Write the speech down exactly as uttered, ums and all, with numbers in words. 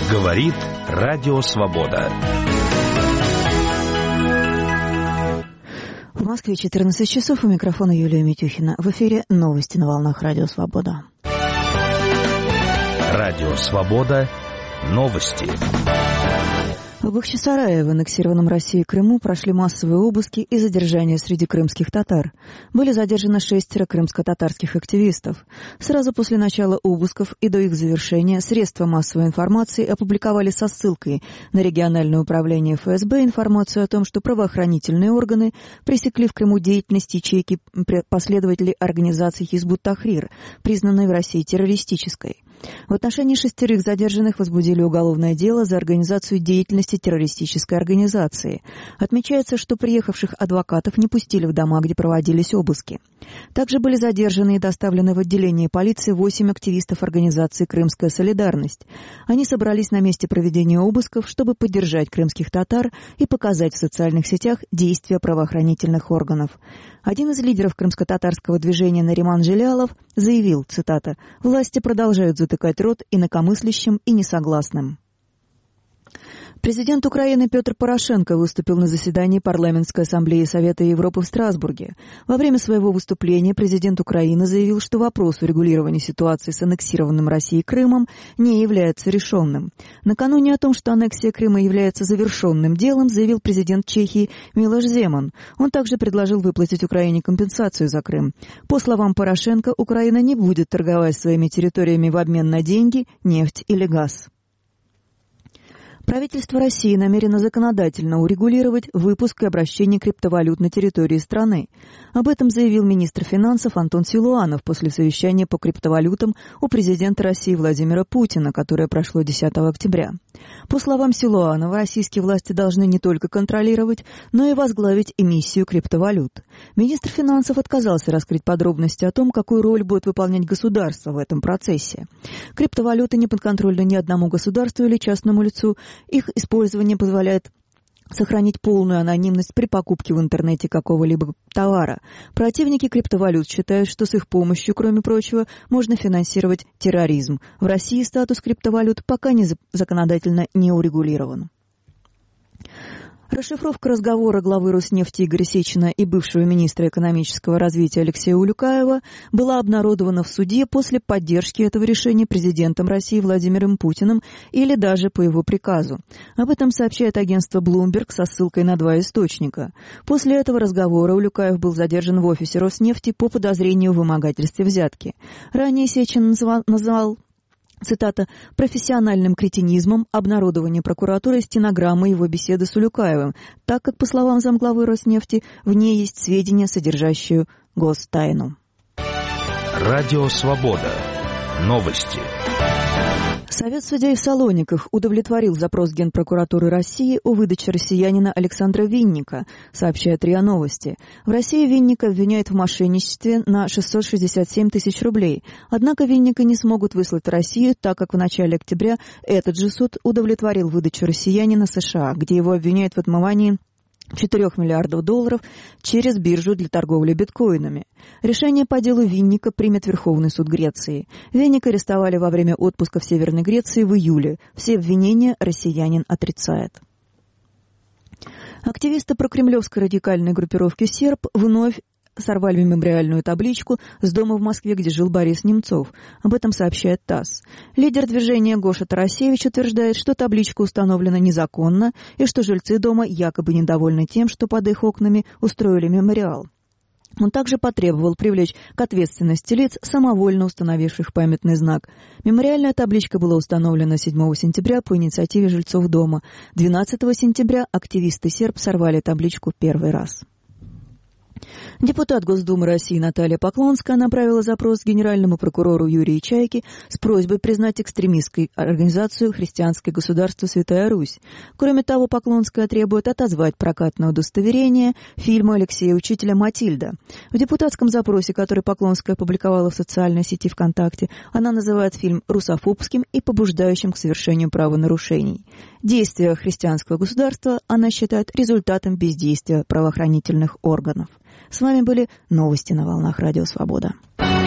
Говорит Радио Свобода. В Москве четырнадцать часов, у микрофона Юлия Митюхина. В эфире новости на волнах Радио Свобода. Радио Свобода. Новости. В Бахчисарае, в аннексированном Россией Крыму, прошли массовые обыски и задержания среди крымских татар. Были задержаны шестеро крымско-татарских активистов. Сразу после начала обысков и до их завершения средства массовой информации опубликовали со ссылкой на региональное управление эф эс бэ информацию о том, что правоохранительные органы пресекли в Крыму деятельность ячейки последователей организации Хизб ут-Тахрир, признанной в России террористической. В отношении шестерых задержанных возбудили уголовное дело за организацию деятельности террористической организации. Отмечается, что приехавших адвокатов не пустили в дома, где проводились обыски. Также были задержаны и доставлены в отделение полиции восемь активистов организации «Крымская солидарность». Они собрались на месте проведения обысков, чтобы поддержать крымских татар и показать в социальных сетях действия правоохранительных органов. Один из лидеров крымско-татарского движения Нариман Желялов заявил, цитата, «Власти продолжают затыкать рот инакомыслящим и несогласным». Президент Украины Петр Порошенко выступил на заседании Парламентской ассамблеи Совета Европы в Страсбурге. Во время своего выступления президент Украины заявил, что вопрос урегулирования ситуации с аннексированным Россией Крымом не является решенным. Накануне о том, что аннексия Крыма является завершенным делом, заявил президент Чехии Милош Земан. Он также предложил выплатить Украине компенсацию за Крым. По словам Порошенко, Украина не будет торговать своими территориями в обмен на деньги, нефть или газ. Правительство России намерено законодательно урегулировать выпуск и обращение криптовалют на территории страны. Об этом заявил министр финансов Антон Силуанов после совещания по криптовалютам у президента России Владимира Путина, которое прошло десятого октября. По словам Силуанова, российские власти должны не только контролировать, но и возглавить эмиссию криптовалют. Министр финансов отказался раскрыть подробности о том, какую роль будет выполнять государство в этом процессе. Криптовалюты не подконтрольны ни одному государству или частному лицу. Их использование позволяет сохранить полную анонимность при покупке в интернете какого-либо товара. Противники криптовалют считают, что с их помощью, кроме прочего, можно финансировать терроризм. В России статус криптовалют пока не законодательно не урегулирован. Расшифровка разговора главы Роснефти Игоря Сечина и бывшего министра экономического развития Алексея Улюкаева была обнародована в суде после поддержки этого решения президентом России Владимиром Путиным или даже по его приказу. Об этом сообщает агентство Bloomberg со ссылкой на два источника. После этого разговора Улюкаев был задержан в офисе Роснефти по подозрению в вымогательстве взятки. Ранее Сечин назвал... назвал цитата, «профессиональным кретинизмом обнародование прокуратуры стенограммы его беседы с Улюкаевым, так как, по словам замглавы Роснефти, в ней есть сведения, содержащие гостайну». Радио Свобода. Новости. Совет судей в Салониках удовлетворил запрос Генпрокуратуры России о выдаче россиянина Александра Винника, сообщает РИА Новости. В России Винника обвиняют в мошенничестве на шестьсот шестьдесят семь тысяч рублей. Однако Винника не смогут выслать в Россию, так как в начале октября этот же суд удовлетворил выдачу россиянина США, где его обвиняют в отмывании четырёх миллиардов долларов через биржу для торговли биткоинами. Решение по делу Винника примет Верховный суд Греции. Винника арестовали во время отпуска в Северной Греции в июле. Все обвинения россиянин отрицает. Активисты прокремлевской радикальной группировки «Серб» вновь сорвали мемориальную табличку с дома в Москве, где жил Борис Немцов. Об этом сообщает ТАСС. Лидер движения Гоша Тарасевич утверждает, что табличка установлена незаконно и что жильцы дома якобы недовольны тем, что под их окнами устроили мемориал. Он также потребовал привлечь к ответственности лиц, самовольно установивших памятный знак. Мемориальная табличка была установлена седьмого сентября по инициативе жильцов дома. двенадцатого сентября активисты «Серб» сорвали табличку первый раз. Депутат Госдумы России Наталья Поклонская направила запрос генеральному прокурору Юрию Чайке с просьбой признать экстремистской организацию «Христианское государство Святая Русь». Кроме того, Поклонская требует отозвать прокатное удостоверение фильма Алексея Учителя «Матильда». В депутатском запросе, который Поклонская опубликовала в социальной сети ВКонтакте, она называет фильм русофобским и побуждающим к совершению правонарушений. Действия христианского государства она считает результатом бездействия правоохранительных органов. С вами были новости на волнах Радио Свобода.